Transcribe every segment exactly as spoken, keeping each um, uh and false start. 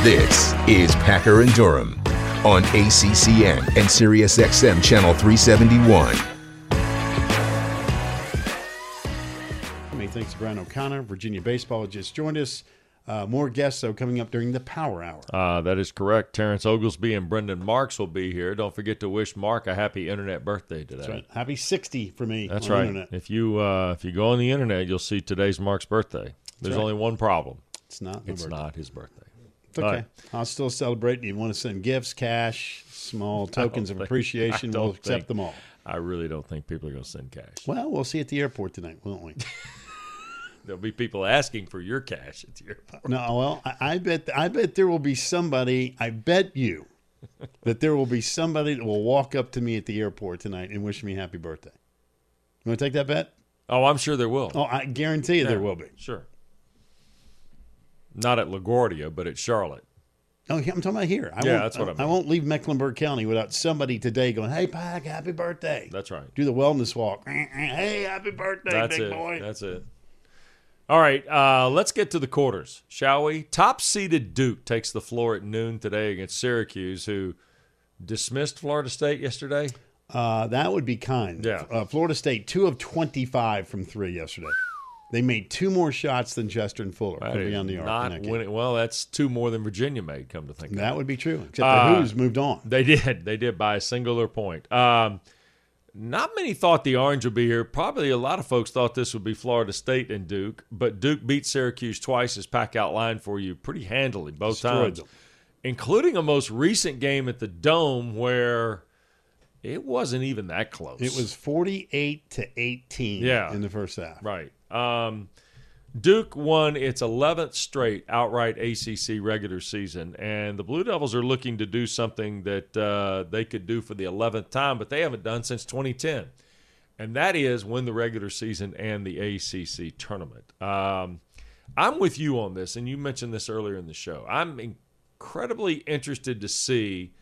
This is Packer and Durham on A C C N and Sirius X M Channel three seventy-one. Many thanks to Brian O'Connor. Virginia Baseball just joined us. Uh, more guests, though, coming up during the Power Hour. Uh, that is correct. Terrence Oglesby and Brendan Marks will be here. Don't forget to wish Mark a happy internet birthday today. That's right. Happy sixty for me. That's on right. The internet. If you uh, if you go on the internet, you'll see today's Mark's birthday. There's right. only one problem. It's not. My It's birthday. not his birthday. It's okay. Right. I'll still celebrate. You want to send gifts, cash, small tokens of think- appreciation? I don't We'll accept think- them all. I really don't think people are going to send cash. Well, we'll see at the airport tonight, won't we? There'll be people asking for your cash at the airport. No, well, I, I bet I bet there will be somebody, I bet you, that there will be somebody that will walk up to me at the airport tonight and wish me happy birthday. You want to take that bet? Oh, I'm sure there will. Oh, I guarantee you there Yeah, will be. Sure. Not at LaGuardia, but at Charlotte. Oh, I'm talking about here. I Yeah, won't, that's what I mean. I won't leave Mecklenburg County without somebody today going, hey, Pac, happy birthday. That's right. Do the wellness walk. Hey, happy birthday, That's big it. boy. That's it. All right, uh, let's get to the quarters, shall we? Top-seeded Duke takes the floor at noon today against Syracuse, who dismissed Florida State yesterday. Uh, that would be kind. Yeah. Uh, Florida State, two of twenty-five from three yesterday. They made two more shots than Chester and Fuller That from is beyond the arc. in not that game. winning. Well, that's two more than Virginia made, come to think of it. That would be true, except Uh, the Who's moved on. They did. They did by a singular point. Um, not many thought the Orange would be here. Probably a lot of folks thought this would be Florida State and Duke, but Duke beat Syracuse twice, as Pac outlined for you, pretty handily both Destroyed times, them. including a most recent game at the Dome where it wasn't even that close. It was forty-eight to eighteen Yeah. in the first half. Right. Um, Duke won its eleventh straight outright A C C regular season, and the Blue Devils are looking to do something that uh, they could do for the eleventh time, but they haven't done since twenty ten, and that is win the regular season and the A C C tournament. Um, I'm with you on this, and you mentioned this earlier in the show. I'm incredibly interested to see,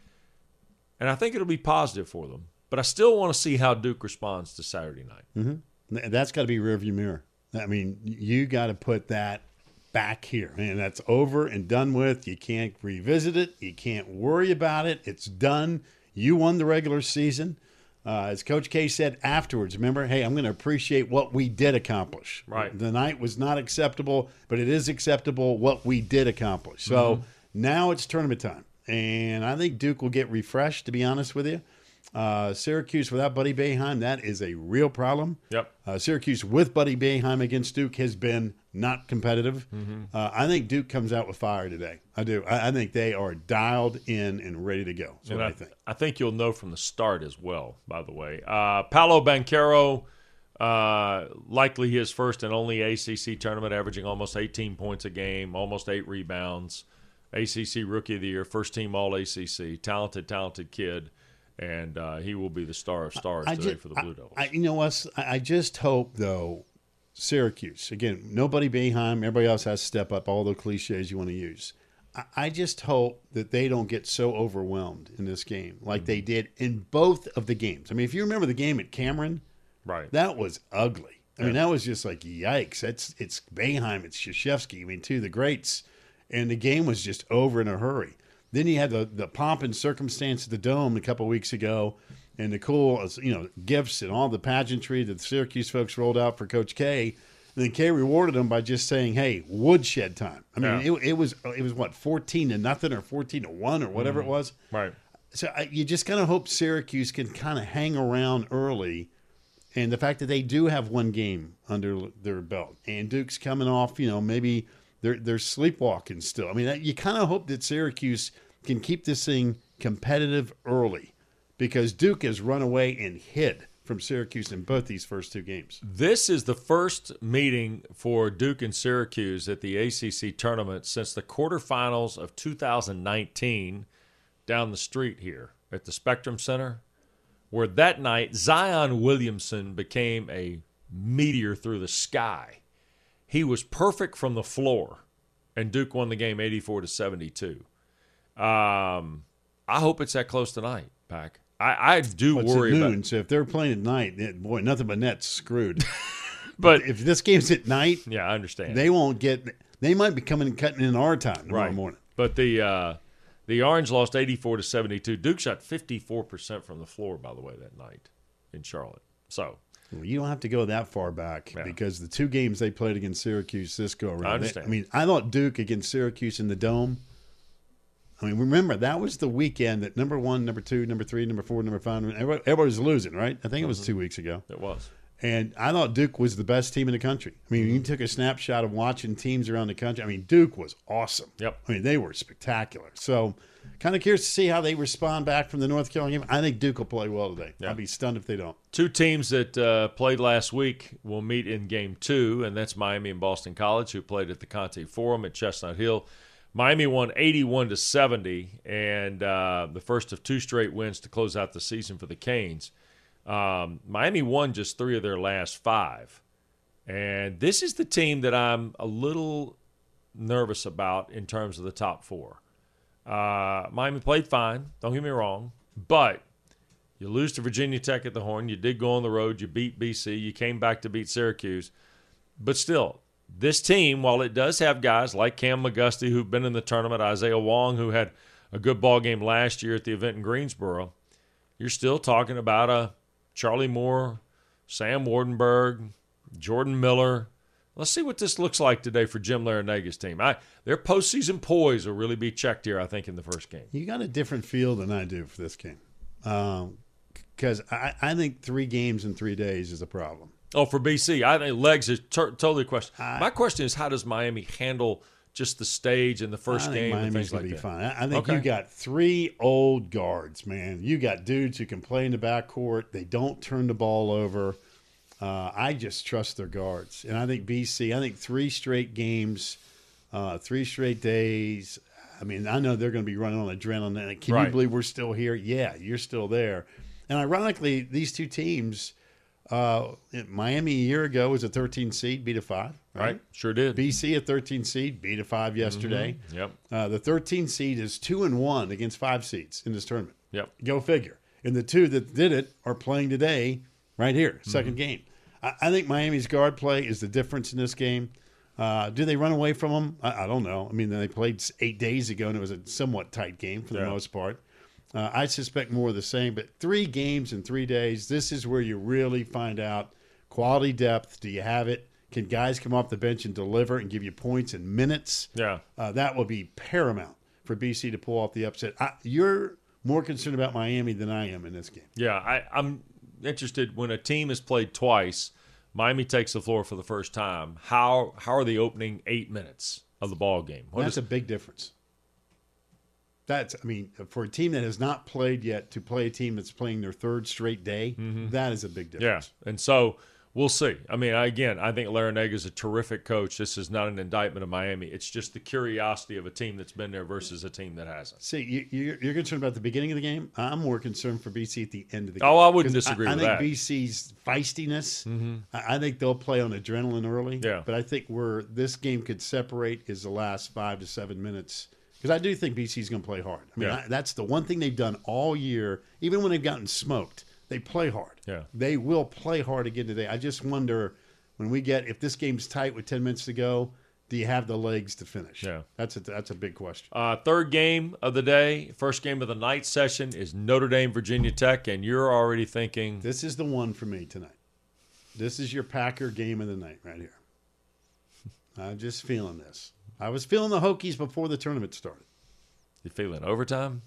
and I think it'll be positive for them, but I still want to see how Duke responds to Saturday night. Mm-hmm. That's got to be rearview mirror. I mean, you got to put that back here. Man, that's over and done with. You can't revisit it. You can't worry about it. It's done. You won the regular season. Uh, as Coach K said afterwards, remember, hey, I'm going to appreciate what we did accomplish. Right. The night was not acceptable, but it is acceptable what we did accomplish. So Mm-hmm. now it's tournament time. And I think Duke will get refreshed, to be honest with you. Uh, Syracuse without Buddy Boeheim, that is a real problem. Yep. Uh, Syracuse with Buddy Boeheim against Duke has been not competitive. Mm-hmm. Uh, I think Duke comes out with fire today. I do. I, I think they are dialed in and ready to go. That's what And I, I, think. I think you'll know from the start as well, by the way. Uh, Paolo Banchero, uh, likely his first and only A C C tournament, averaging almost eighteen points a game, almost eight rebounds. A C C Rookie of the Year, first team All A C C. Talented, talented kid. And uh, he will be the star of stars I today ju- for the Blue Devils. I, you know what? I I just hope, though, Syracuse, again, nobody Boeheim, everybody else has to step up, all the cliches you want to use. I, I just hope that they don't get so overwhelmed in this game like they did in both of the games. I mean, if you remember the game at Cameron, right. that was ugly. I mean, Yeah. that was just like, yikes. It's, it's Boeheim, it's Krzyzewski, I mean, two of the greats. And the game was just over in a hurry. Then you had the, the pomp and circumstance of the Dome a couple weeks ago and the cool, you know, gifts and all the pageantry that the Syracuse folks rolled out for Coach K. And then K rewarded them by just saying, hey, woodshed time. I mean, Yeah. it, it was, it was what, fourteen to nothing or fourteen to one or whatever Mm-hmm. it was. Right. So I, you just kind of hope Syracuse can kind of hang around early. And the fact that they do have one game under their belt and Duke's coming off, you know, maybe – They're they're sleepwalking still. I mean, that, you kind of hope that Syracuse can keep this thing competitive early because Duke has run away and hid from Syracuse in both these first two games. This is the first meeting for Duke and Syracuse at the A C C tournament since the quarterfinals of two thousand nineteen down the street here at the Spectrum Center, where that night Zion Williamson became a meteor through the sky. He was perfect from the floor, and Duke won the game eighty-four to seventy-two. Um, I hope it's that close tonight, Pac. I, I do Well, it's worry at noon, about. so if they're playing at night, it, boy, nothing but net's screwed. But if this game's at night, yeah, I understand. they won't get. They might be coming and cutting in our time tomorrow right. morning. But the uh, the Orange lost eighty-four to seventy-two. Duke shot fifty-four percent from the floor, by the way, that night in Charlotte. So well, you don't have to go that far back yeah. because the two games they played against Syracuse this go around. I understand. They, I mean, I thought Duke against Syracuse in the Dome. I mean, remember, that was the weekend that number one, number two, number three, number four, number five, everybody, everybody was losing, right? I think it was mm-hmm. two weeks ago. It was. And I thought Duke was the best team in the country. I mean, mm-hmm. you took a snapshot of watching teams around the country. I mean, Duke was awesome. Yep. I mean, they were spectacular. So, kind of curious to see how they respond back from the North Carolina game. I think Duke will play well today. Yeah. I'll be stunned if they don't. Two teams that uh, played last week will meet in game two, and that's Miami and Boston College, who played at the Conte Forum at Chestnut Hill. Miami won eighty-one to seventy, and uh, the first of two straight wins to close out the season for the Canes. Um, Miami won just three of their last five. And this is the team that I'm a little nervous about in terms of the top four. Uh, Miami played fine, don't get me wrong, but you lose to Virginia Tech at the Horn. You did go on the road. You beat B C. You came back to beat Syracuse. But still, this team, while it does have guys like Cam McGusty who've been in the tournament, Isaiah Wong who had a good ball game last year at the event in Greensboro, you're still talking about a Charlie Moore, Sam Wardenberg, Jordan Miller. Let's see what this looks like today for Jim Larinaga's team. I, their postseason poise will really be checked here, I think, in the first game. You got a different feel than I do for this game. Because um, I, I think three games in three days is a problem. Oh, for B C, I think legs is ter- totally a question. I, My question is, how does Miami handle just the stage and the first I game think and Miami's things like gonna be that? fine. I, I think okay. you got three old guards, man. You got dudes who can play in the backcourt. They don't turn the ball over. Uh, I just trust their guards. And I think B C, I think three straight games, uh, three straight days. I mean, I know they're going to be running on adrenaline. Can right. you believe we're still here? Yeah, you're still there. And ironically, these two teams, uh, Miami a year ago was a thirteen seed, beat a five. Right? right, sure did. B C a thirteen seed, beat a five yesterday. Mm-hmm. Yep. Uh, the thirteen seed is two and one against five seeds in this tournament. Yep. Go figure. And the two that did it are playing today, right here, second mm-hmm. game. I, I think Miami's guard play is the difference in this game. Uh, do they run away from them? I, I don't know. I mean, they played eight days ago, and it was a somewhat tight game for the yeah. most part. Uh, I suspect more of the same, but three games in three days, this is where you really find out quality depth. Do you have it? Can guys come off the bench and deliver and give you points in minutes? Yeah. Uh, that will be paramount for B C to pull off the upset. I, you're more concerned about Miami than I am in this game. Yeah, I, I'm interested when a team has played twice, Miami takes the floor for the first time. How how are the opening eight minutes of the ball game? What That's is, a big difference. That's, I mean, for a team that has not played yet to play a team that's playing their third straight day, mm-hmm. that is a big difference. Yeah, and so we'll see. I mean, again, I think Larinaga is a terrific coach. This is not an indictment of Miami. It's just the curiosity of a team that's been there versus a team that hasn't. See, you, you're, you're concerned about the beginning of the game. I'm more concerned for B C at the end of the game. Oh, I wouldn't disagree I, with I that. think B C's feistiness, mm-hmm. I, I think they'll play on adrenaline early. Yeah. But I think where this game could separate is the last five to seven minutes. Because I do think B C's going to play hard. I mean, yeah. I, that's the one thing they've done all year, even when they've gotten smoked. They play hard. Yeah. They will play hard again today. I just wonder when we get, if this game's tight with ten minutes to go, do you have the legs to finish? Yeah. That's a, that's a big question. Uh, third game of the day, first game of the night session is Notre Dame, Virginia Tech, and you're already thinking. This is the one for me tonight. This is your Packer game of the night right here. I'm just feeling this. I was feeling the Hokies before the tournament started. You feeling overtime?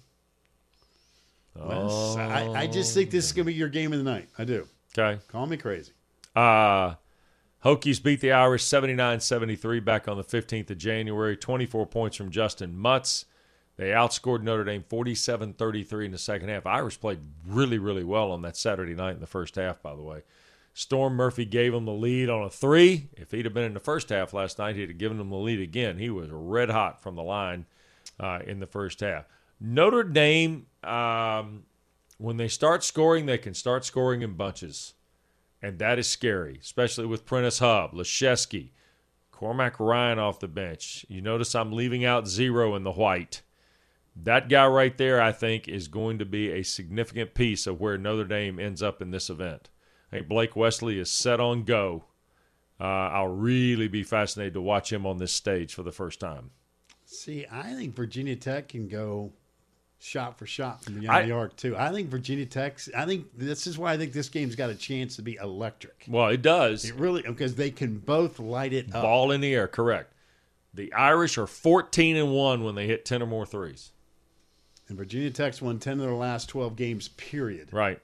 Well, oh, I, I just think this is going to be your game of the night. I do. Okay. Call me crazy. Uh, Hokies beat the Irish seventy-nine seventy-three back on the fifteenth of January. twenty-four points from Justin Mutz. They outscored Notre Dame forty-seven thirty-three in the second half. Irish played really, really well on that Saturday night in the first half, by the way. Storm Murphy gave them the lead on a three. If he'd have been in the first half last night, he'd have given them the lead again. He was red hot from the line uh, in the first half. Notre Dame, um, when they start scoring, they can start scoring in bunches. And that is scary, especially with Prentice Hub, Leshesky, Cormac Ryan off the bench. You notice I'm leaving out zero in the white. That guy right there, I think, is going to be a significant piece of where Notre Dame ends up in this event. I think Blake Wesley is set on go. Uh, I'll really be fascinated to watch him on this stage for the first time. See, I think Virginia Tech can go shot for shot from beyond I- the arc too. I think Virginia Tech's. I think this is why I think this game's got a chance to be electric. Well, it does. It really, because they can both light it up. Ball in the air, correct. The Irish are fourteen and one when they hit ten or more threes. And Virginia Tech's won ten of their last twelve games. Period. Right.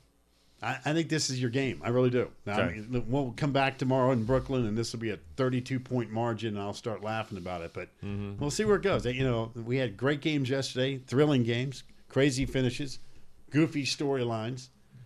I, I think this is your game. I really do. Now, I Okay. mean, look, we'll come back tomorrow in Brooklyn, and this will be a thirty-two point margin, and I'll start laughing about it. But Mm-hmm. we'll see where it goes. You know, we had great games yesterday, thrilling games, crazy finishes, goofy storylines.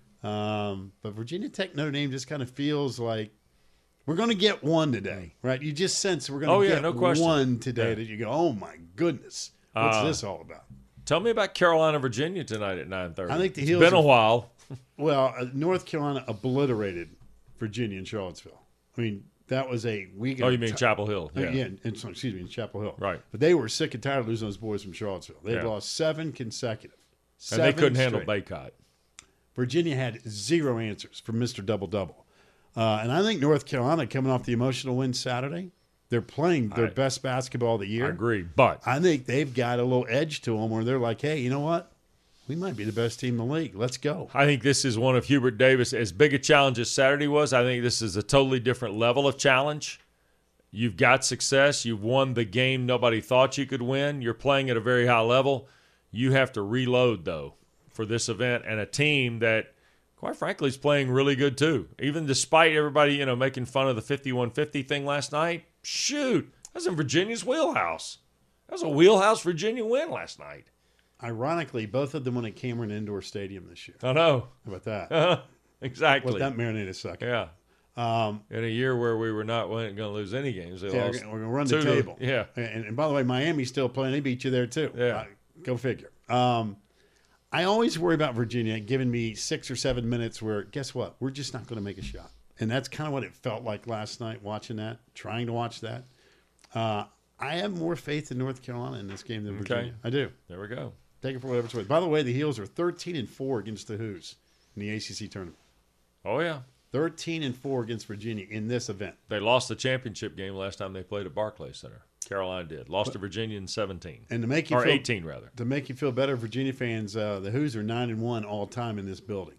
Um, but Virginia Tech, Notre Dame just kind of feels like we're going to get one today, right? You just sense we're going to Oh, yeah, get no question. one today Yeah. that you go, oh my goodness, what's Uh, this all about? Tell me about Carolina, Virginia tonight at nine thirty. I think the It's Heels been a are- while. Well, uh, North Carolina obliterated Virginia and Charlottesville. I mean, that was a week. Oh, you mean Chapel Hill? Uh, Yeah. yeah, and, so- excuse me, in Chapel Hill. Right. But they were sick and tired of losing those boys from Charlottesville. They had Yeah. lost seven consecutive. And Seven they couldn't handle straight. Baycott. Virginia had zero answers from Mister Double Double. Uh, and I think North Carolina, coming off the emotional win Saturday, they're playing their I- best basketball of the year. I agree. But I think they've got a little edge to them where they're like, hey, you know what? We might be the best team in the league. Let's go. I think this is one of Hubert Davis. As big a challenge as Saturday was, I think this is a totally different level of challenge. You've got success. You've won the game nobody thought you could win. You're playing at a very high level. You have to reload, though, for this event and a team that, quite frankly, is playing really good, too. Even despite everybody, you know, making fun of the fifty-one fifty thing last night, shoot, that's in Virginia's wheelhouse. That was a wheelhouse Virginia win last night. Ironically, both of them won at Cameron Indoor Stadium this year. I know. How about that? Exactly. Let that marinate a second. Yeah. Um, In a year where we were not going to lose any games, they yeah, lost we're going to run two the to- table. yeah. And, and by the way, Miami's still playing. They beat you there, too. Yeah. Uh, go figure. Um, I always worry about Virginia giving me six or seven minutes where, guess what? We're just not going to make a shot. And that's kind of what it felt like last night watching that, trying to watch that. Uh, I have more faith in North Carolina in this game than Okay. Virginia. I do. There we go. Take it for whatever it's worth. By the way, the Heels are thirteen and four against the Who's in the A C C tournament. Oh, yeah. thirteen and four against Virginia in this event. They lost the championship game last time they played at Barclays Center. Carolina did. Lost to Virginia in seventeen. And to make you Or feel, eighteen, rather. to make you feel better, Virginia fans, uh, the Who's are nine and one all time in this building.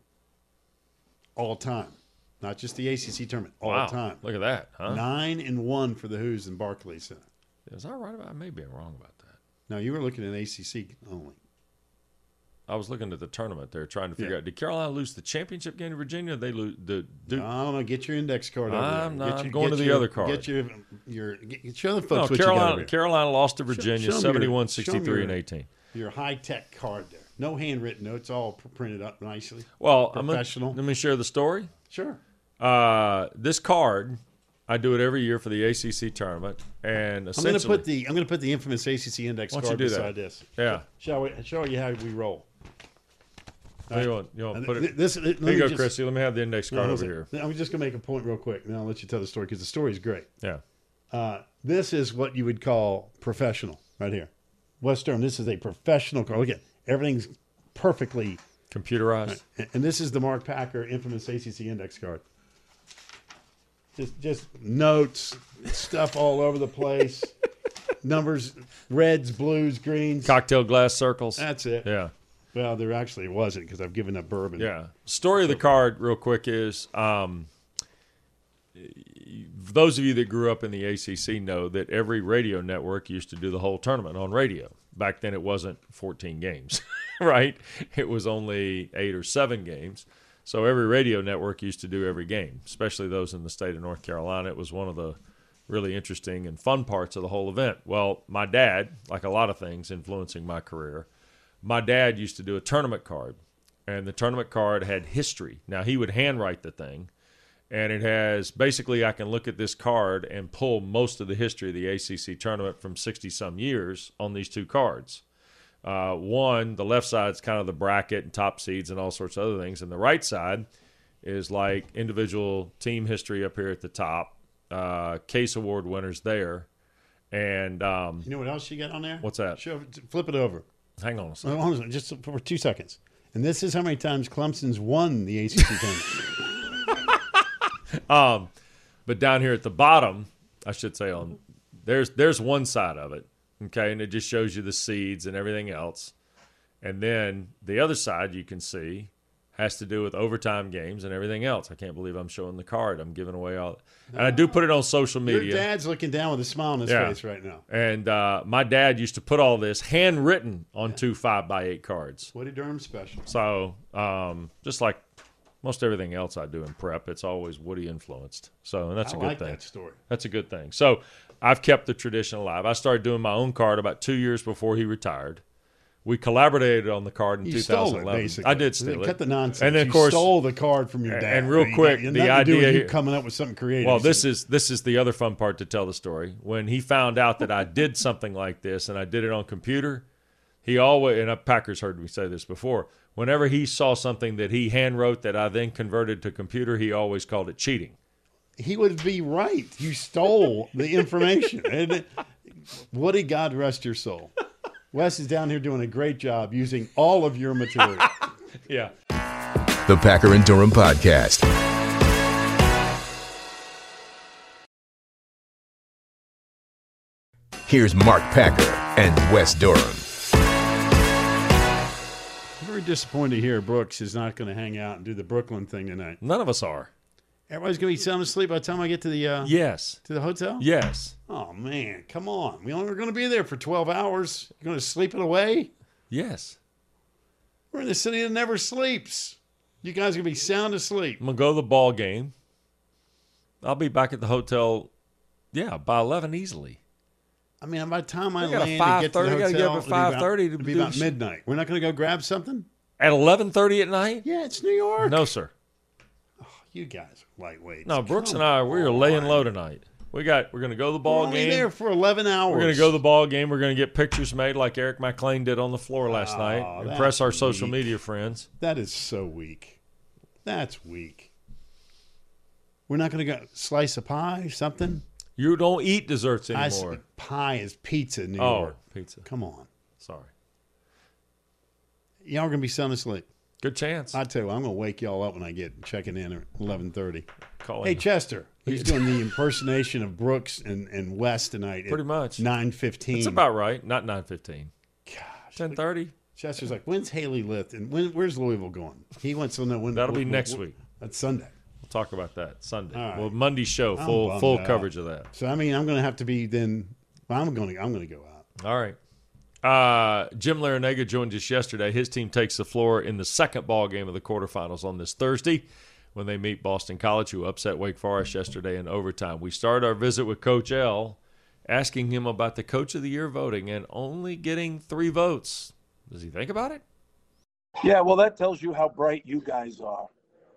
All time, not just the A C C tournament. All Wow. time. Look at that, huh? Nine and one for the Who's in Barclays Center. Is that right about? I may be wrong about that. Now you were looking at A C C only. I was looking at the tournament there, trying to figure Yeah. out, did Carolina lose the championship game to Virginia? Or they lose the Duke? I don't know. Get your index card over I'm there. not- Get I'm your- going get to the your- other card. Get your your get, get your other No, folks. what you got Carolina, over here. Carolina lost to Virginia, show 'em your- seventy-one show 'em sixty-three and your- eighteen. Your high tech card there. No handwritten notes. All pr- printed up nicely. Well, I'm gonna, Professional. let me share the story. Sure. Uh, this card, I do it every year for the A C C tournament, and I'm going essentially, to put the I'm going to put the infamous A C C index Why don't card you do that? beside this. yeah. Shall we show you how we roll? Now you want, you want to put it? This, let Here me you go, just- Chrissy. Let me have the index no, card listen, over here. I'm just going to make a point real quick, and then I'll let you tell the story because the story is great. Yeah. Uh, this is what you would call professional right here. West Durham, this is a professional card. Look at everything's perfectly. Computerized. And, and this is the Mark Packer infamous A C C index card. Just, just notes, stuff all over the place. Numbers, reds, blues, greens. Cocktail glass circles. That's it. Yeah. Well, there actually wasn't because I've given up bourbon. Yeah. Story of the card, real quick, is um, those of you that grew up in the A C C know that every radio network used to do the whole tournament on radio. Back then, it wasn't fourteen games, right? It was only eight or seven games. So every radio network used to do every game, especially those in the state of North Carolina. It was one of the really interesting and fun parts of the whole event. Well, my dad, like a lot of things influencing my career, my dad used to do a tournament card, and the tournament card had history. Now, he would handwrite the thing, and it has basically I can look at this card and pull most of the history of the A C C tournament from sixty-some years on these two cards. Uh, one, the left side's kind of the bracket and top seeds and all sorts of other things, and the right side is like individual team history up here at the top, uh, Case Award winners there, and um, You know what else you got on there? what's that? Show, flip it over. Hang on a second. Hold on, just for two seconds. And this is how many times Clemson's won the A C C tournament. Um, but down here at the bottom, I should say on there's there's one side of it. Okay, and it just shows you the seeds and everything else. And then the other side you can see has to do with overtime games and everything else. I can't believe I'm showing the card. I'm giving away all. And I do put it on social media. Your dad's looking down with a smile on his Yeah. face right now. And uh, my dad used to put all this handwritten on two five by eight cards. Woody Durham special. So um, just like most everything else I do in prep, it's always Woody influenced. So and that's I a good like thing. that story. That's a good thing. So I've kept the tradition alive. I started doing my own card about two years before he retired. We collaborated on the card in You two stole thousand eleven. it, basically. I did steal it. Cut the nonsense. And then, of you course, stole the card from your and- dad. and real You quick, got- the nothing to do idea with you here- coming up with something creative. Well, this is this is the other fun part to tell the story. When he found out that I did something like this and I did it on computer, he always, and Packers heard me say this before, whenever he saw something that he hand wrote that I then converted to computer, he always called it cheating. He would be right. You stole the information. And Woody, God rest your soul. Wes is down here doing a great job using all of your material. Yeah. The Packer and Durham Podcast. Here's Mark Packer and Wes Durham. I'm very disappointed to hear Brooks is not going to hang out and do the Brooklyn thing tonight. None of us are. Everybody's going to be sound asleep by the time I get to the uh, Yes. to the hotel? Yes. Oh, man. Come on. We only, we're going to be there for twelve hours. You're going to sleep it away? Yes. We're in the city that never sleeps. You guys are going to be sound asleep. I'm going to go to the ball game. I'll be back at the hotel, yeah, by eleven easily. I mean, by the time I We got a land and get to the five thirty, hotel, gotta get up at it'll be about- five thirty to it'll be do about this. midnight. We're not going to go grab something? At eleven thirty at night? Yeah, it's New York. No, sir. You guys are lightweights. No, Brooks Come and I, we are on. laying low tonight. We got. We're going to go to the We're ball only game. there for eleven hours. We're going to go to the ball game. We're going to get pictures made like Eric McLean did on the floor last Oh, night. that's Impress our social weak. media friends. That is so weak. That's weak. We're not going to go slice a pie, something? You don't eat desserts I s- anymore. pie is pizza in New Oh, York. pizza. Come on. Sorry. Y'all are going to be sound asleep. Good chance. I tell you what, I'm going to wake y'all up when I get checking in at eleven thirty. Calling Hey, you. Chester. He's doing the impersonation of Brooks and, and West tonight. Pretty much. nine fifteen. It's about right. Not nine fifteen. Gosh. ten thirty. Chester's like, when's Haley Lift? And when, where's Louisville going? He wants to know when. That'll be when- next when- week. That's Sunday. We'll talk about that Sunday. All right. Well, Monday's show, I'm full bummed full out. coverage of that. So I mean, I'm going to have to be then. Well, I'm going to. I'm going to go out. All right. Uh, Jim Larinaga joined us yesterday. His team takes the floor in the second ball game of the quarterfinals on this Thursday when they meet Boston College, who upset Wake Forest yesterday in overtime. We start our visit with Coach L, asking him about the Coach of the Year voting and only getting three votes. Does he think about it? Yeah, well, that tells you how bright you guys are.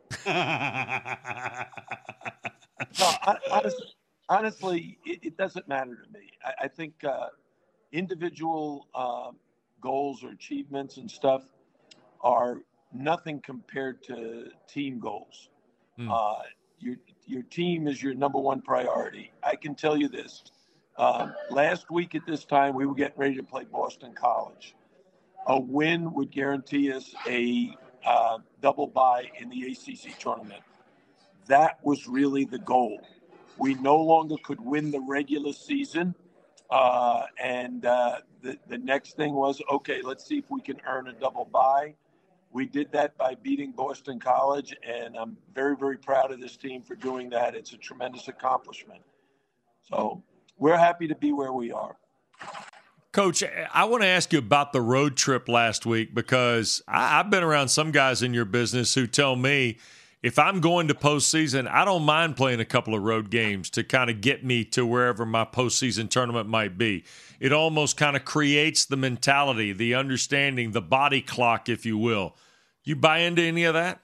No, I, honestly, honestly it, it doesn't matter to me. I, I think uh, individual uh, goals or achievements and stuff are nothing compared to team goals. Mm. Uh, your your team is your number one priority. I can tell you this. Uh, last week at this time, we were getting ready to play Boston College. A win would guarantee us a uh, double bye in the A C C tournament. That was really the goal. We no longer could win the regular season. Uh, and uh, the, the next thing was, okay, let's see if we can earn a double bye. We did that by beating Boston College, and I'm very, very proud of this team for doing that. It's a tremendous accomplishment. So we're happy to be where we are. Coach, I want to ask you about the road trip last week because I, I've been around some guys in your business who tell me if I'm going to postseason, I don't mind playing a couple of road games to kind of get me to wherever my postseason tournament might be. It almost kind of creates the mentality, the understanding, the body clock, if you will. You buy into any of that?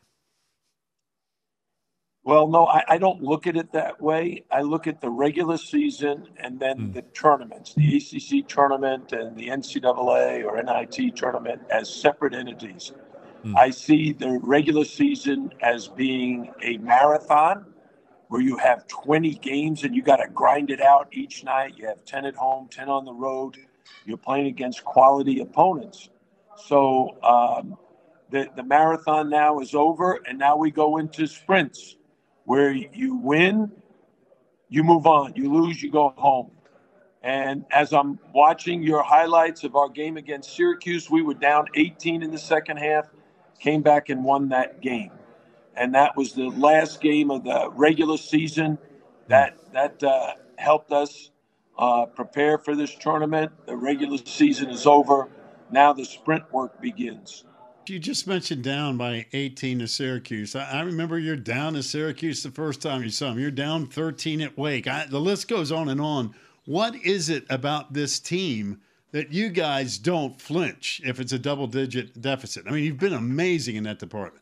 Well, no, I, I don't look at it that way. I look at the regular season and then Mm. the tournaments, the A C C tournament and the N C double A or N I T tournament as separate entities. Mm. I see the regular season as being a marathon where you have twenty games and you got to grind it out each night. You have ten at home, ten on the road. You're playing against quality opponents. So um, the, the marathon now is over, and now we go into sprints where you win, you move on. You lose, you go home. And as I'm watching your highlights of our game against Syracuse, we were down eighteen in the second half, came back and won that game. And that was the last game of the regular season. That that uh, helped us uh, prepare for this tournament. The regular season is over. Now the sprint work begins. You just mentioned down by eighteen to Syracuse. I, I remember you're down to Syracuse the first time you saw them. You're down thirteen at Wake. I, the list goes on and on. What is it about this team that you guys don't flinch if it's a double-digit deficit? I mean, you've been amazing in that department.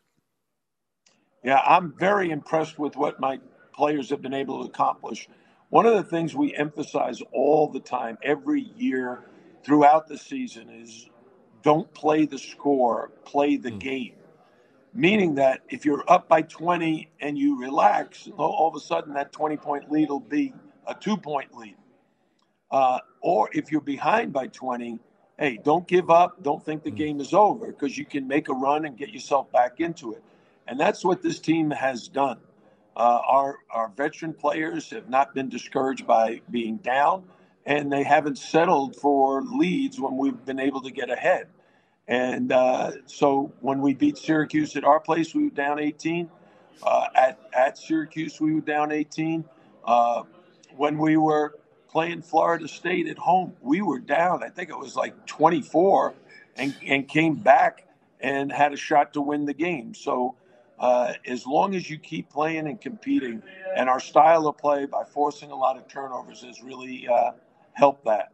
Yeah, I'm very impressed with what my players have been able to accomplish. One of the things we emphasize all the time, every year throughout the season, is don't play the score, play the mm. game. Meaning that if you're up by twenty and you relax, all of a sudden that twenty-point lead will be a two-point lead. Uh, or if you're behind by twenty, hey, don't give up. Don't think the mm. game is over, because you can make a run and get yourself back into it. And that's what this team has done. Uh, our, our veteran players have not been discouraged by being down, and they haven't settled for leads when we've been able to get ahead. And uh, so when we beat Syracuse at our place, we were down eighteen. Uh, at, at Syracuse, we were down eighteen. Uh, when we were playing Florida State at home, we were down, I think it was like twenty-four, and, and came back and had a shot to win the game. So uh, as long as you keep playing and competing, and our style of play by forcing a lot of turnovers has really uh, helped that.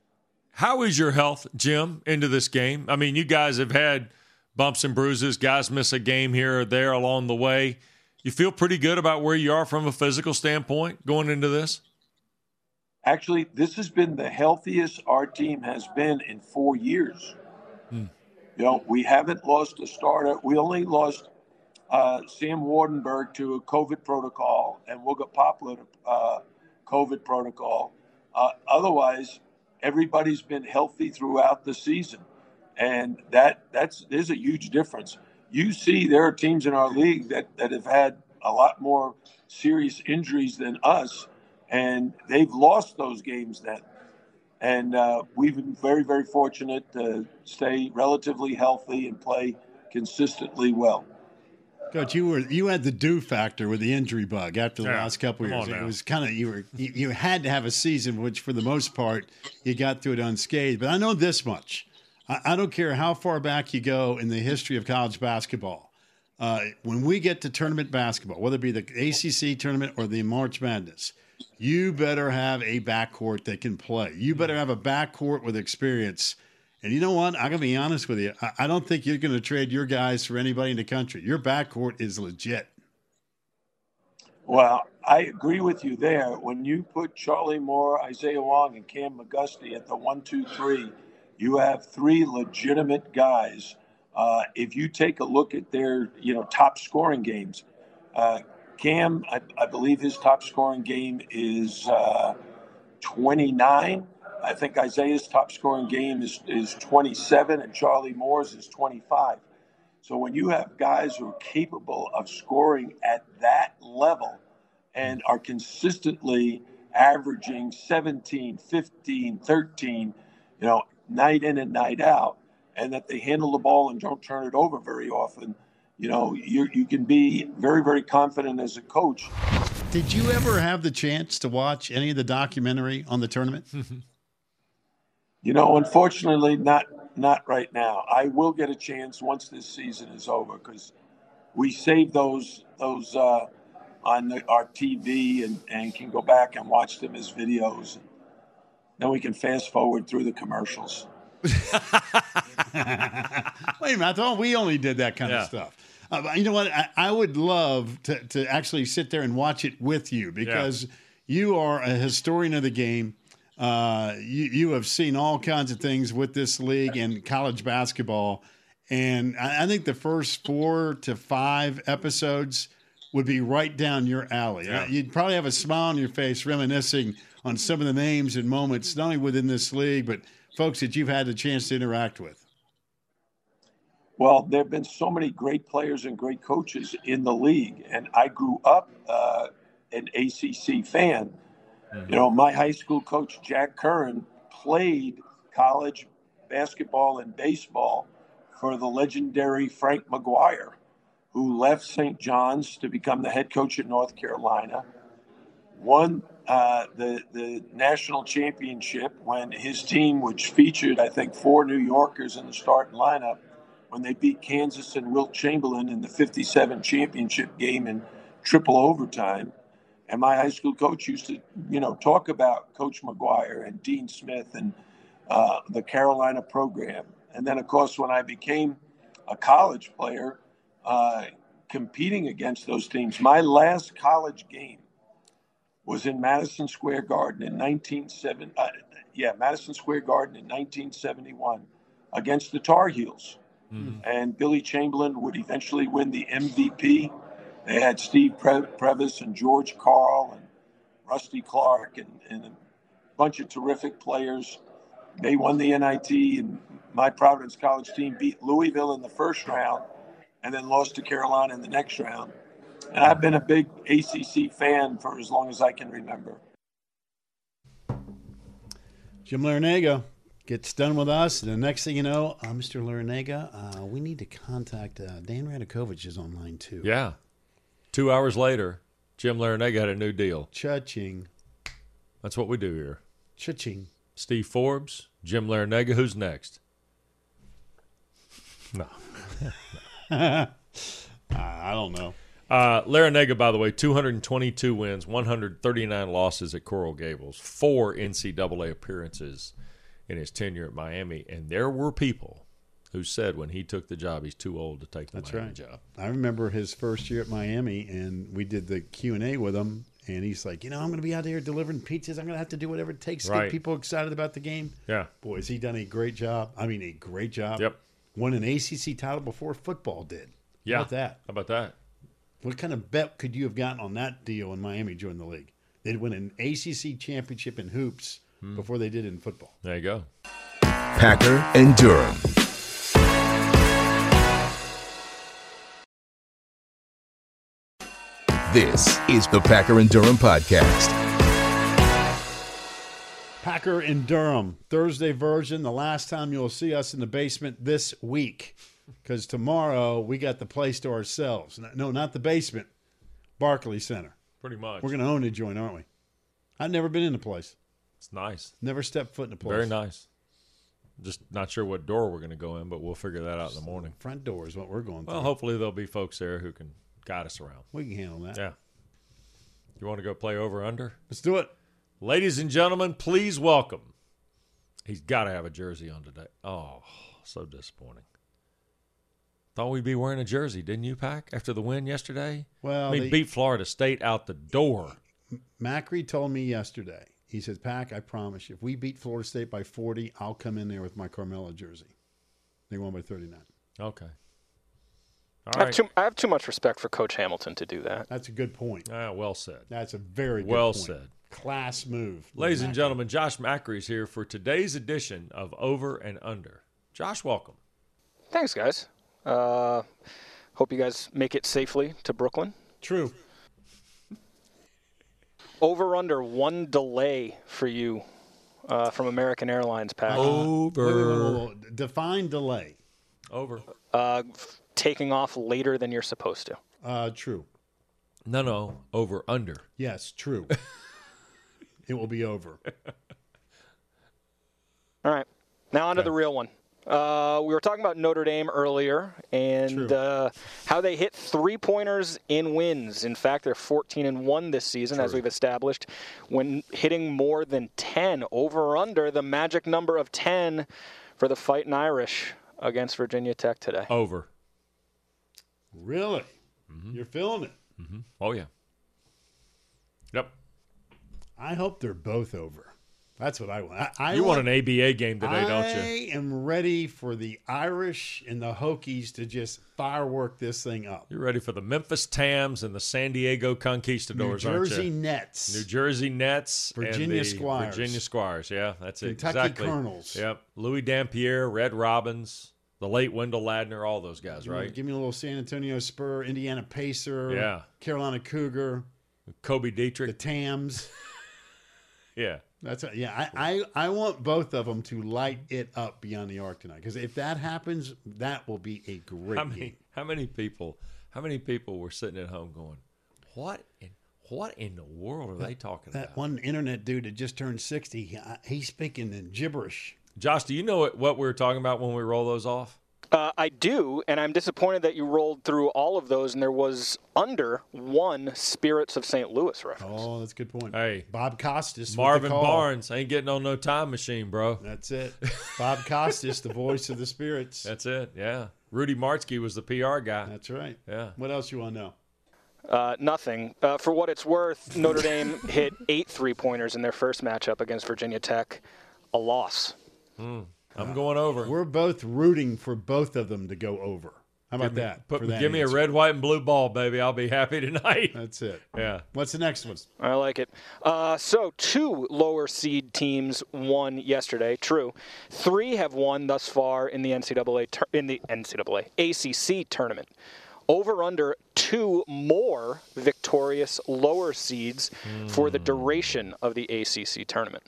How is your health, Jim, into this game? I mean, you guys have had bumps and bruises. Guys miss a game here or there along the way. You feel pretty good about where you are from a physical standpoint going into this? Actually, this has been the healthiest our team has been in four years. Hmm. You know, we haven't lost a starter. We only lost uh, Sam Wardenberg to a COVID protocol and Wooga Poplar to uh, COVID protocol. Uh, otherwise, everybody's been healthy throughout the season, and that that's there's a huge difference. You see, there are teams in our league that, that have had a lot more serious injuries than us, and they've lost those games then. And uh, we've been very, very fortunate to stay relatively healthy and play consistently well. Coach, you were you had the do factor with the injury bug after the yeah, last couple of years. It now. was kind of you were you, you had to have a season, which for the most part you got through it unscathed. But I know this much: I, I don't care how far back you go in the history of college basketball. Uh, when we get to tournament basketball, whether it be the A C C tournament or the March Madness, you better have a backcourt that can play. You better have a backcourt with experience. And you know what? I'm going to be honest with you. I don't think you're going to trade your guys for anybody in the country. Your backcourt is legit. Well, I agree with you there. When you put Charlie Moore, Isaiah Wong, and Cam McGusty at the one, two, three, you have three legitimate guys. Uh, if you take a look at their, you know, top scoring games, uh, Cam, I, I believe his top scoring game is uh, twenty-nine. I think Isaiah's top scoring game is, is twenty-seven, and Charlie Moore's is twenty-five. So when you have guys who are capable of scoring at that level and are consistently averaging seventeen, fifteen, thirteen, you know, night in and night out, and that they handle the ball and don't turn it over very often, you know, you you can be very, very confident as a coach. Did you ever have the chance to watch any of the documentary on the tournament? You know, unfortunately, not not right now. I will get a chance once this season is over, because we save those those uh, on the, our T V and, and can go back and watch them as videos. Then we can fast forward through the commercials. Wait a minute, I thought we only did that kind yeah. of stuff. Uh, you know what? I, I would love to, to actually sit there and watch it with you, because yeah. you are a historian of the game. Uh, you, you have seen all kinds of things with this league and college basketball. And I, I think the first four to five episodes would be right down your alley. Yeah. You'd probably have a smile on your face reminiscing on some of the names and moments, not only within this league, but folks that you've had the chance to interact with. Well, there have been so many great players and great coaches in the league. And I grew up uh, an A C C fan. You know, my high school coach, Jack Curran, played college basketball and baseball for the legendary Frank McGuire, who left Saint John's to become the head coach at North Carolina, won uh, the, the national championship when his team, which featured, I think, four New Yorkers in the starting lineup, when they beat Kansas and Wilt Chamberlain in the fifty-seven championship game in triple overtime. And my high school coach used to, you know, talk about Coach McGuire and Dean Smith and uh, the Carolina program. And then, of course, when I became a college player, uh, competing against those teams, my last college game was in Madison Square Garden in nineteen seventy. Uh, yeah, Madison Square Garden in nineteen seventy-one against the Tar Heels. Mm-hmm. And Billy Chamberlain would eventually win the M V P. They had Steve Pre- Previs and George Karl and Rusty Clark and, and a bunch of terrific players. They won the N I T, and my Providence College team beat Louisville in the first round and then lost to Carolina in the next round. And I've been a big A C C fan for as long as I can remember. Jim Larrañaga gets done with us. And the next thing you know, uh, Mister Larrañaga, uh, we need to contact uh, Dan Radakovich is online too. Yeah. Two hours later, Jim Larrañaga had a new deal. Cha-ching. That's what we do here. Cha-ching. Steve Forbes, Jim Larrañaga. Who's next? No. uh, I don't know. Uh, Larrañaga, by the way, two hundred twenty-two wins, one hundred thirty-nine losses at Coral Gables, four N C double A appearances in his tenure at Miami. And there were people who said when he took the job, he's too old to take the That's Miami right. job. I remember his first year at Miami, and we did the Q and A with him, and he's like, you know, I'm going to be out there delivering pizzas. I'm going to have to do whatever it takes to Right. get people excited about the game. Yeah. Boy, has he done a great job. I mean, a great job. Yep. Won an A C C title before football did. Yeah. How about that? How about that? What kind of bet could you have gotten on that deal when Miami joined the league? They'd win an A C C championship in hoops hmm. before they did in football. There you go. Packer and Durham. This is the Packer and Durham podcast. Packer and Durham, Thursday version. The last time you'll see us in the basement this week, because tomorrow we got the place to ourselves. No, not the basement, Barclays Center. Pretty much. We're going to own the joint, aren't we? I've never been in the place. It's nice. Never stepped foot in the place. Very nice. Just not sure what door we're going to go in, but we'll figure that out in the morning. Front door is what we're going through. Well, hopefully there'll be folks there who can guide us around. We can handle that. Yeah. You want to go play over under? Let's do it. Ladies and gentlemen, please welcome. He's got to have a jersey on today. Oh, so disappointing. Thought we'd be wearing a jersey, didn't you, Pack, after the win yesterday? Well, I mean, they, beat Florida State out the door. Macri told me yesterday, he says, Pack, I promise you, if we beat Florida State by forty, I'll come in there with my Carmelo jersey. They won by thirty-nine. Okay. All I, right. have too, I have too much respect for Coach Hamilton to do that. That's a good point. Ah, well said. That's a very good well point. said. Class move. Ladies and Macri. gentlemen, Josh Macri is here for today's edition of Over and Under. Josh, welcome. Thanks, guys. Uh, hope you guys make it safely to Brooklyn. True. Over under one delay for you uh, from American Airlines, Pat. Over. Wait, wait, wait, wait, wait. Define delay. Over. Uh, f- taking off later than you're supposed to. Uh, true. No, no. Over, under. Yes, true. It will be over. All right. Now on to Okay. the real one. Uh, we were talking about Notre Dame earlier and True. uh, how they hit three-pointers in wins. In fact, they're fourteen and one this season, as True. we've established, when hitting more than ten. Over or under the magic number of ten for the Fighting Irish against Virginia Tech today. Over. Really? Mm-hmm. You're feeling it. Mm-hmm. Oh, yeah. Yep. I hope they're both over. That's what I want. I, I You want an A B A game today, I don't you? I am ready for the Irish and the Hokies to just firework this thing up. You're ready for the Memphis Tams and the San Diego Conquistadors, New Jersey aren't you? Nets. New Jersey Nets. Virginia and the Squires. Virginia Squires, yeah, that's it. Kentucky Exactly. Colonels. Yep. Louis Dampier, Red Robbins, the late Wendell Ladner, all those guys, You know, right? Give me a little San Antonio Spur, Indiana Pacer, Yeah. Carolina Cougar, Kobe the Dietrich. Tams. Yeah. That's a, yeah. I, I I want both of them to light it up beyond the arc tonight, because if that happens, that will be a great How many, game. how many people? How many people were sitting at home going, "What in what in the world are they talking That about?" one internet dude that just turned sixty, he- he's speaking in gibberish. Josh, do you know what, what we were talking about when we roll those off? Uh, I do, and I'm disappointed that you rolled through all of those, and there was under one Spirits of Saint Louis reference. Oh, that's a good point. Hey, Bob Costas. with the Marvin call. Barnes ain't getting on no time machine, bro. That's it. Bob Costas, the voice of the Spirits. That's it. Yeah. Rudy Martzke was the P R guy. That's right. Yeah. What else you want to know? Uh, nothing. Uh, for what it's worth, Notre Dame hit eight three-pointers in their first matchup against Virginia Tech. A loss. Mm, I'm going over. We're both rooting for both of them to go over. How about Give me, that? put, for that give me a answer? red, white, and blue ball, baby. I'll be happy tonight. That's it. Yeah. What's the next one? I like it. Uh, so two lower seed teams won yesterday. True, three have won thus far in the N C double A tur- in the N C double A A C C tournament. Over under two more victorious lower seeds mm. for the duration of the A C C tournament.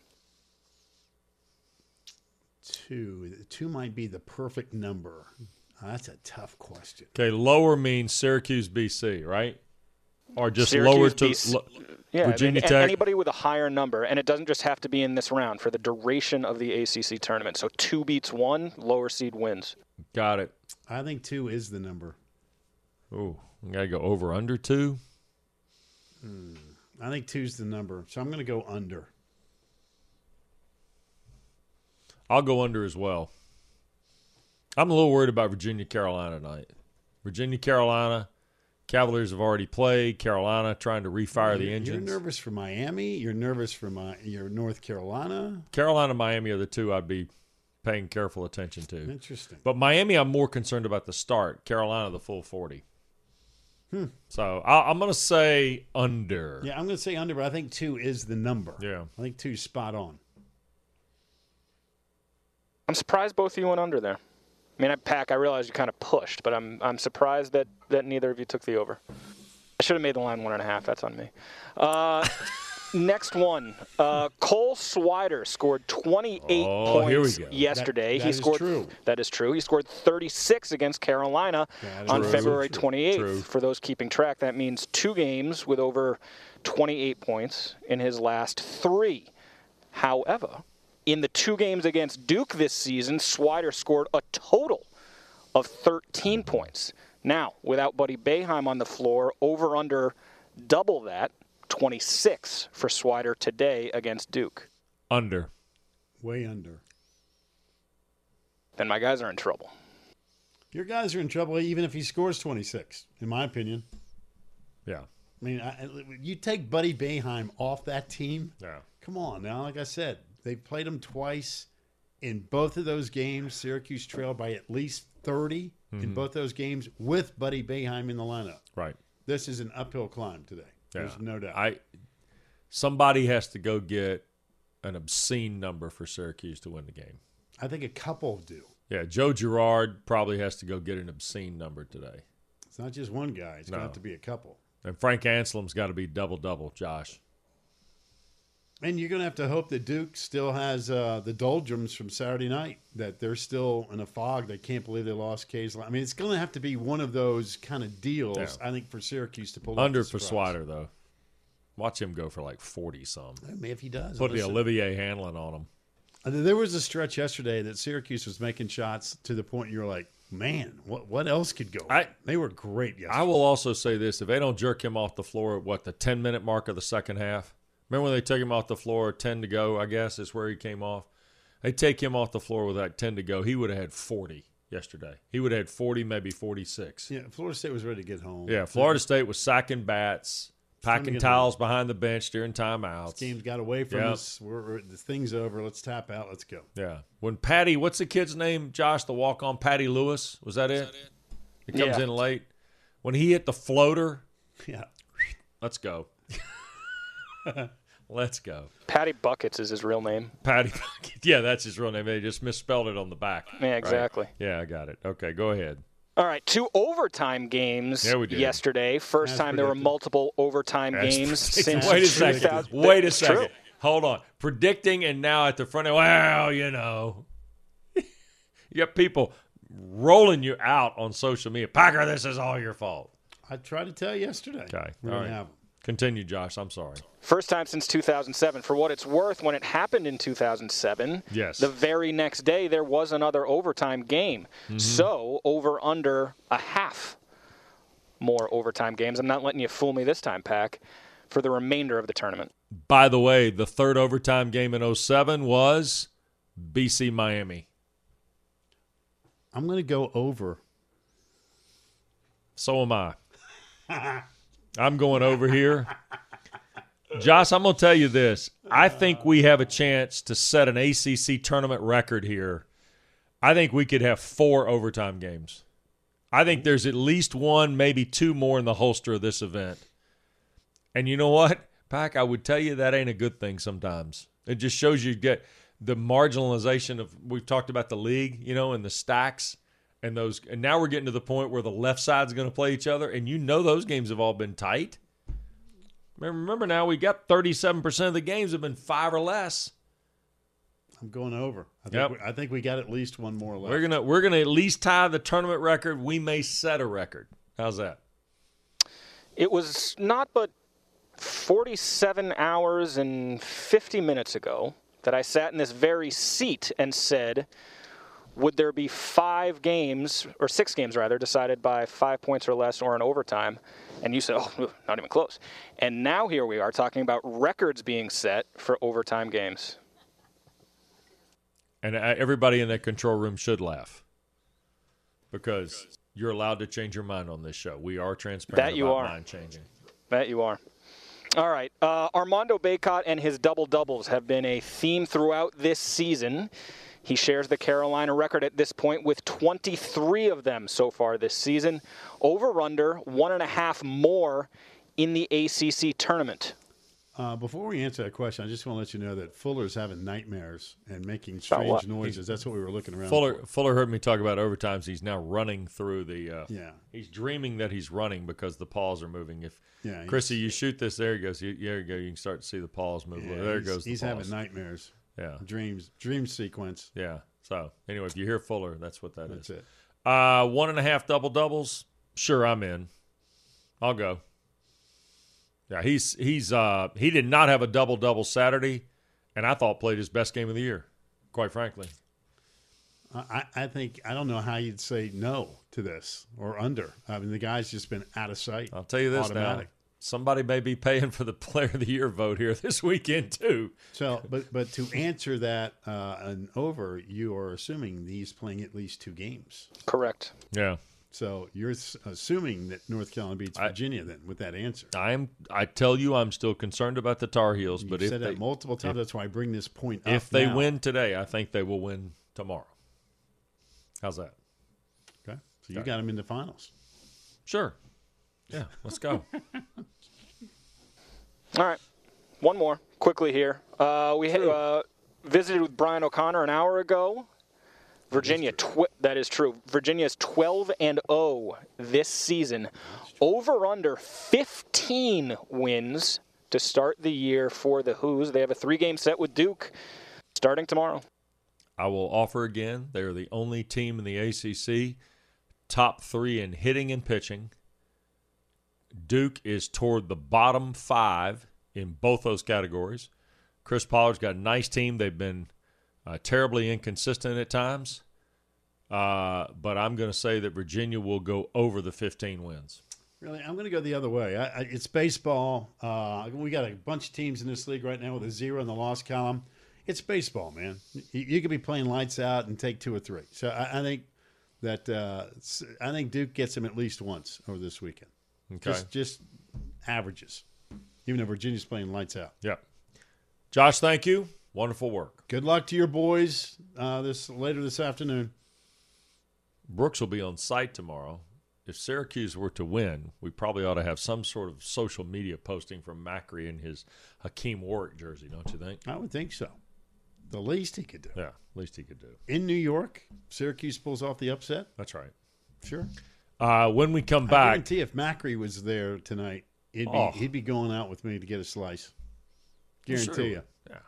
Two. Two might be the perfect number. Oh, that's a tough question. Okay, lower means Syracuse, B C, right? Or just Syracuse, lower to B C, lo, yeah, Virginia I mean, Tech? Anybody with a higher number, and it doesn't just have to be in this round, for the duration of the A C C tournament. So two beats one, lower seed wins. Got it. I think two is the number. Ooh, we got to go over under two? Hmm. I think two's the number, so I'm going to go under. I'll go under as well. I'm a little worried about Virginia, Carolina tonight. Virginia, Carolina, Cavaliers have already played. Carolina trying to refire the You're- engines. You're nervous for Miami. You're nervous for my your North Carolina. Carolina and Miami are the two I'd be paying careful attention to. Interesting. But Miami, I'm more concerned about the start. Carolina, the full forty. Hmm. So I, I'm going to say under. Yeah, I'm going to say under, but I think two is the number. Yeah. I think two's spot on. I'm surprised both of you went under there. I mean, at Pack, I realize you kind of pushed, but I'm I'm surprised that, that neither of you took the over. I should have made the line one and a half. That's on me. Uh, next one. Uh, Cole Swider scored twenty-eight Oh, here we points go. yesterday. That- that he is scored. true. That is true. He scored thirty-six against Carolina That is on true. February True. twenty-eighth. True. For those keeping track, that means two games with over twenty-eight points in his last three. However, in the two games against Duke this season, Swider scored a total of thirteen points. Now, without Buddy Boeheim on the floor, over under double that, twenty-six for Swider today against Duke. Under. Way under. Then my guys are in trouble. Your guys are in trouble even if he scores twenty-six, in my opinion. Yeah. I mean, I, you take Buddy Boeheim off that team. Yeah. Come on now. Like I said, they played him twice. In both of those games, Syracuse trailed by at least thirty Mm-hmm. in both those games with Buddy Boeheim in the lineup. Right. This is an uphill climb today. There's Yeah. no doubt. I. Somebody has to go get an obscene number for Syracuse to win the game. I think a couple do. Yeah, Joe Girard probably has to go get an obscene number today. It's not just one guy. It's No. going to have to be a couple. And Frank Anselm's got to be double-double, Josh. And you're going to have to hope that Duke still has uh, the doldrums from Saturday night, that they're still in a fog. They can't believe they lost K's. I mean, it's going to have to be one of those kind of deals, Yeah. I think, for Syracuse to pull off Under the for surprise. Swider, though. Watch him go for like forty-some. I mean, if he does. Put the listen. Olivier Hanlon on him. Uh, There was a stretch yesterday that Syracuse was making shots to the point you're like, man, what what else could go? I- they were great yesterday. I will also say this. If they don't jerk him off the floor at, what, the ten-minute mark of the second half? Remember when they took him off the floor, ten to go, I guess, is where he came off? They take him off the floor with like ten to go. He would have had forty yesterday. He would have had forty, maybe forty-six. Yeah, Florida State was ready to get home. Yeah, Florida State was sacking bats, time to packing get towels behind the bench during timeouts. This game's got away from Yep. us. We're, we're, the thing's over. Let's tap out. Let's go. Yeah. When Patty, what's the kid's name, Josh, the walk-on, Patty Lewis? Was that it? He comes Yeah. in late. When he hit the floater, Yeah. let's go. Let's go. Patty Buckets is his real name. Patty, yeah, that's his real name. They just misspelled it on the back. Yeah, right? exactly. Yeah, I got it. Okay, go ahead. All right, two overtime games Yeah, we did. yesterday. First As time there were predicted. multiple overtime That's games ridiculous. since Wait a two second. thousand Wait a It's second. true. hold on. Predicting and now at the front end, well, you know. You got people rolling you out on social media. Packer, this is all your fault. I tried to tell you yesterday. Okay. We're All going right. to have them. Continue, Josh. I'm sorry. First time since two thousand seven. For what it's worth, when it happened in two thousand seven, Yes. the very next day there was another overtime game. Mm-hmm. So over under a half more overtime games. I'm not letting you fool me this time, Pack, for the remainder of the tournament. By the way, the third overtime game in oh seven was B C Miami. I'm going to go over. So am I. I'm going over here. Josh, I'm going to tell you this. I think we have a chance to set an A C C tournament record here. I think we could have four overtime games. I think there's at least one, maybe two more in the holster of this event. And you know what, Pac, I would tell you that ain't a good thing sometimes. It just shows you get the marginalization of, we've talked about the league, you know, and the stacks. And those, and now we're getting to the point where the left side's going to play each other, and you know those games have all been tight. Remember now, we got thirty-seven percent of the games have been five or less. I'm going over. I think, Yep. we, I think we got at least one more left. We're gonna we're gonna at least tie the tournament record. We may set a record. How's that? It was not but forty-seven hours and fifty minutes ago that I sat in this very seat and said, would there be five games, or six games rather, decided by five points or less or in overtime? And you said, oh, not even close. And now here we are talking about records being set for overtime games. And uh, everybody in that control room should laugh, because you're allowed to change your mind on this show. We are transparent That you about are. mind changing. That you are. All right. Uh, Armando Bacot and his double-doubles have been a theme throughout this season. He shares the Carolina record at this point with twenty-three of them so far this season. Over-under, one and a half more in the A C C tournament. Uh, before we answer that question, I just want to let you know that Fuller's having nightmares and making About strange what? noises. That's what we were looking around Fuller for. Fuller heard me talk about overtimes. He's now running through the. Uh, Yeah. He's dreaming that he's running because the paws are moving. If Yeah, he's- Chrissy, you shoot this, there he goes. You, there you go. You can start to see the paws move. Yeah, there he's, goes the He's paws. having nightmares. Yeah, Dreams. Dream sequence. yeah. So anyway, if you hear Fuller, that's what that That's is. it. Uh, one and a half double doubles. Sure, I'm in. I'll go. Yeah, he's he's uh, he did not have a double double Saturday, and I thought played his best game of the year. Quite frankly, I, I think I don't know how you'd say no to this or under. I mean, the guy's just been out of sight. I'll tell you this Automatic. now. Somebody may be paying for the Player of the Year vote here this weekend too. So, but but to answer that uh, an over, you are assuming he's playing at least two games. Correct. Yeah, So you're s- assuming that North Carolina beats I- Virginia then with that answer. I'm. I tell you, I'm still concerned about the Tar Heels. You've But if said they that multiple times. That's why I bring this point up. if they now. win today, I think they will win tomorrow. How's that? Okay. So you Okay. got them in the finals. Sure. Yeah, let's go. All right. One more quickly here. Uh, we uh, visited with Brian O'Connor an hour ago. Virginia, tw- that is true. Virginia's twelve and oh this season. Over under fifteen wins to start the year for the Hoos. They have a three-game set with Duke starting tomorrow. I will offer again. They are the only team in the A C C top three in hitting and pitching. Duke is toward the bottom five in both those categories. Chris Pollard's got a nice team. They've been uh, terribly inconsistent at times. Uh, but I'm going to say that Virginia will go over the fifteen wins. Really, I'm going to go the other way. I, I, it's baseball. Uh, we got a bunch of teams in this league right now with a zero in the loss column. It's baseball, man. You, you could be playing lights out and take two or three. So I, I think that uh, I think Duke gets them at least once over this weekend. Okay. Just, just averages, even though Virginia's playing lights out. Yeah. Josh, thank you. Wonderful work. Good luck to your boys uh, this later this afternoon. Brooks will be on site tomorrow. If Syracuse were to win, we probably ought to have some sort of social media posting from Macri in his Hakeem Warwick jersey, don't you think? I would think so. The least he could do. Yeah, least he could do. In New York, Syracuse pulls off the upset. That's right. Sure. Uh, when we come I back, guarantee if Macri was there tonight, he'd be Oh. he'd be going out with me to get a slice. Guarantee Sure. you. Yeah.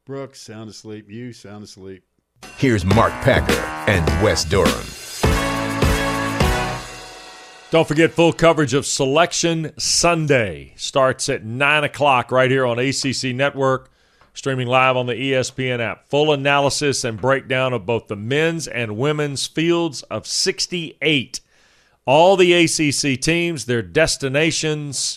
Brooks, sound asleep. You, sound asleep. Here's Mark Packer and Wes Durham. Don't forget, full coverage of Selection Sunday starts at nine o'clock right here on A C C Network, streaming live on the E S P N app. Full analysis and breakdown of both the men's and women's fields of sixty-eight. All the A C C teams, their destinations.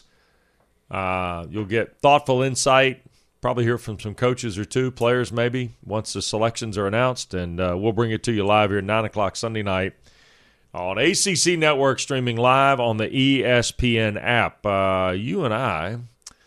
Uh, you'll get thoughtful insight. Probably hear from some coaches or two, players maybe, once the selections are announced. And uh, we'll bring it to you live here at nine o'clock Sunday night on A C C Network, streaming live on the E S P N app. Uh, you and I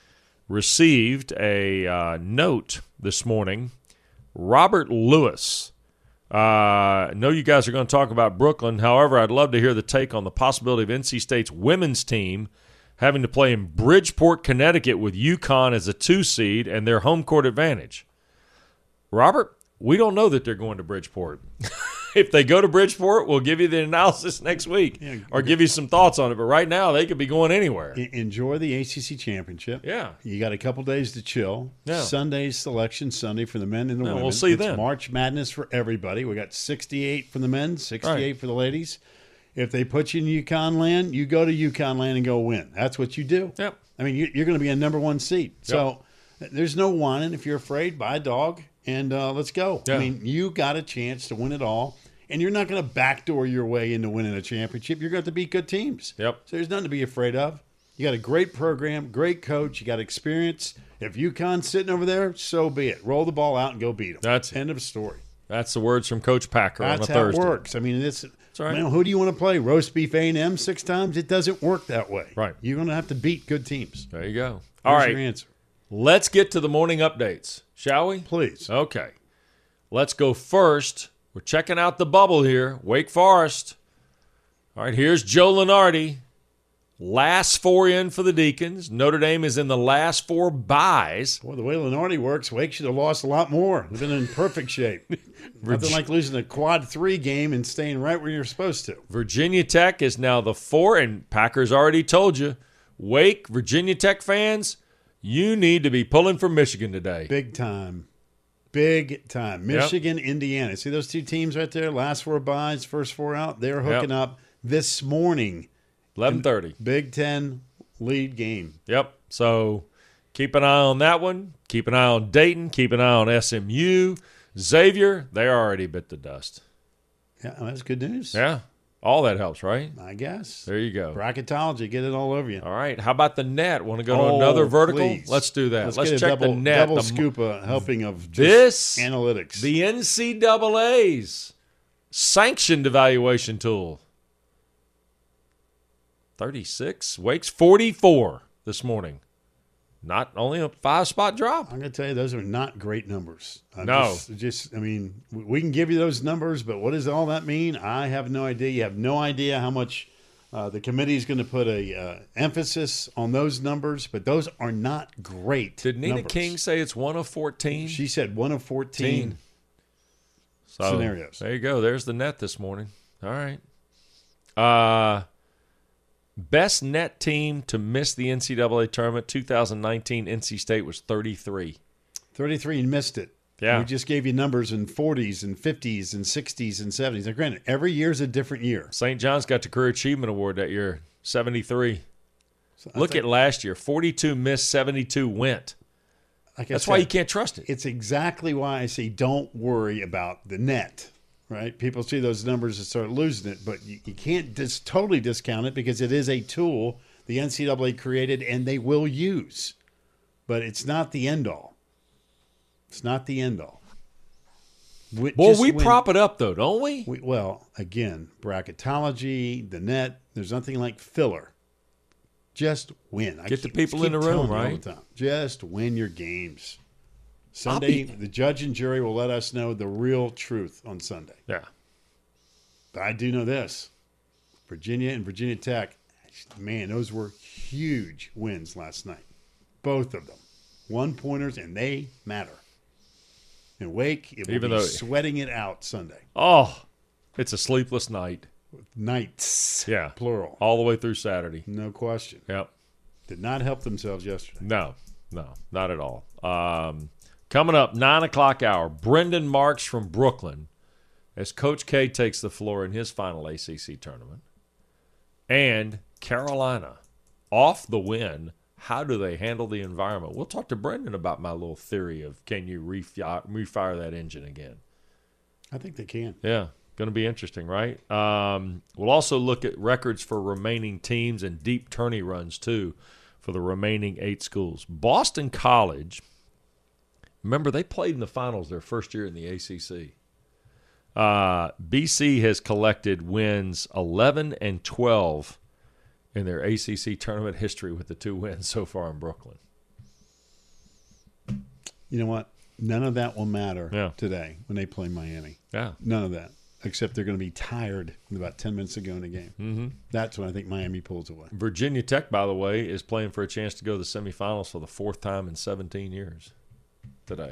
received a uh, note this morning. Robert Lewis. Uh, I know you guys are going to talk about Brooklyn. However, I'd love to hear the take on the possibility of N C State's women's team having to play in Bridgeport, Connecticut with UConn as a two seed and their home court advantage. Robert, we don't know that they're going to Bridgeport. If they go to Bridgeport, we'll give you the analysis next week Yeah, or give you some thoughts on it. But right now, they could be going anywhere. Enjoy the A C C championship. Yeah. You got a couple days to chill. Yeah. Sunday's selection Sunday for the men and the Yeah, women. we'll see it's then. March Madness for everybody. We got sixty-eight for the men, sixty-eight Right. for the ladies. If they put you in UConn land, you go to UConn land and go win. That's what you do. Yep. I mean, you- you're going to be a number one seed. So there's no whining. If you're afraid, buy a dog and uh, let's go. Yeah. I mean, you got a chance to win it all. And you're not going to backdoor your way into winning a championship. You're going to have to beat good teams. Yep. So there's nothing to be afraid of. You got a great program, great coach. You got experience. If UConn's sitting over there, so be it. Roll the ball out and go beat them. That's it. End of story. That's the words from Coach Packer That's on a how Thursday. it works. I mean, it's right. man, who do you want to play? Roast beef A and M six times? It doesn't work that way. Right. You're going to have to beat good teams. There you go. All Here's right. your answer. Let's get to the morning updates, shall we? Please. Okay. Let's go first. We're checking out the bubble here. Wake Forest. All right, here's Joe Lunardi. Last four in for the Deacons. Notre Dame is in the last four byes. Well, the way Lenardi works, Wake should have lost a lot more. They've been in perfect shape. Nothing like losing a quad three game and staying right where you're supposed to. Virginia Tech is now the four, and Packers already told you, Wake, Virginia Tech fans, you need to be pulling for Michigan today. Big time. Big time. Michigan, Indiana. See those two teams right there? Last four byes, first four out. They're hooking Yep. up this morning. eleven thirty. Big Ten lead game. Yep. So keep an eye on that one. Keep an eye on Dayton. Keep an eye on S M U. Xavier, they already bit the dust. Yeah, that's good news. Yeah. All that helps, right? I guess. There you go. Bracketology, get it all over you. All right. How about the net? Want to go to Oh, another vertical? please. Let's do that. Let's, Let's, get a check double, the net. double The- scoop a helping of just This- analytics. The N C double A's sanctioned evaluation tool. thirty-six. Wake's forty-four this morning. Not only a five-spot drop. I'm going to tell you, those are not great numbers. Uh, No. Just, just, I mean, we can give you those numbers, but what does all that mean? I have no idea. You have no idea how much uh, the committee is going to put a uh, emphasis on those numbers, but those are not great. Did Nina numbers. King say it's one of fourteen? She said one of fourteen So, scenarios. There you go. There's the net this morning. All right. Uh, best net team to miss the N C double A tournament, two thousand nineteen, N C State was thirty-three. thirty-three and missed it. Yeah. We just gave you numbers in forties and fifties and sixties and seventies. Now, granted, every year's a different year. Saint John's got the Career Achievement Award that year, seventy-three. So I Look think, at last year, forty-two missed, seventy-two went. like I That's why said, you can't trust it. It's exactly why I say don't worry about the net, right? People see those numbers and start losing it, but you, you can't just totally discount it because it is a tool the N C double A created and they will use. But it's not the end all. It's not the end all. We, Boy, just we when- prop it up, though, don't we? we, well, again, bracketology, the net, there's nothing like filler. Just win. I Get the keep- people keep in the telling room, you all right? the time. Just win your games. Sunday, be- the judge and jury will let us know the real truth on Sunday. Yeah. But I do know this. Virginia and Virginia Tech, man, those were huge wins last night. Both of them. One-pointers, and they matter. And Wake, it will Even be though- sweating it out Sunday. Oh, it's a sleepless night. Nights. Yeah. Plural. All the way through Saturday. No question. Yep. Did not help themselves yesterday. No, no, not at all. Um, Coming up, nine o'clock hour, Brendan Marks from Brooklyn as Coach K takes the floor in his final A C C tournament. And Carolina, off the win, how do they handle the environment? We'll talk to Brendan about my little theory of can you refire, refire that engine again. I think they can. Yeah, going to be interesting, right? Um, we'll also look at records for remaining teams and deep tourney runs, too, for the remaining eight schools. Boston College, remember, they played in the finals their first year in the A C C. Uh, B C has collected wins eleven and twelve in their A C C tournament history with the two wins so far in Brooklyn. You know what? None of that will matter Yeah. today when they play Miami. Yeah. None of that, except they're going to be tired about ten minutes to go in the game. Mm-hmm. That's when I think Miami pulls away. Virginia Tech, by the way, is playing for a chance to go to the semifinals for the fourth time in seventeen years today.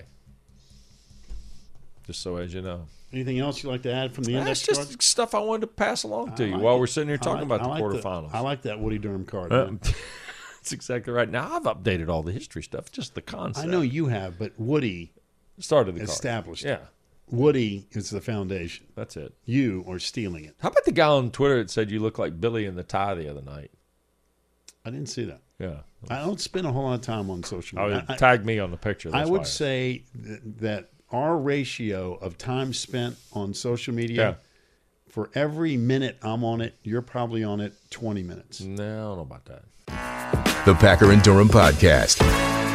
Just so as you know. Anything else you'd like to add from the index That's just card? stuff I wanted to pass along to I you like while it. we're sitting here I talking like- about the I like quarterfinals. I like that Woody Durham card. Uh, man. That's exactly right. Now, I've updated all the history stuff, just the concept. I know you have, but Woody Started the card. established it. Yeah, Woody is the foundation. that's it. You are stealing it. How about the guy on Twitter that said you look like Billy in the tie the other night? I didn't see that. Yeah. I don't spend a whole lot of time on social I media. would tag me on the picture. I That's would why. say th- that our ratio of time spent on social media, Yeah. for every minute I'm on it, you're probably on it twenty minutes. No, I don't know about that. The Packer and Durham Podcast.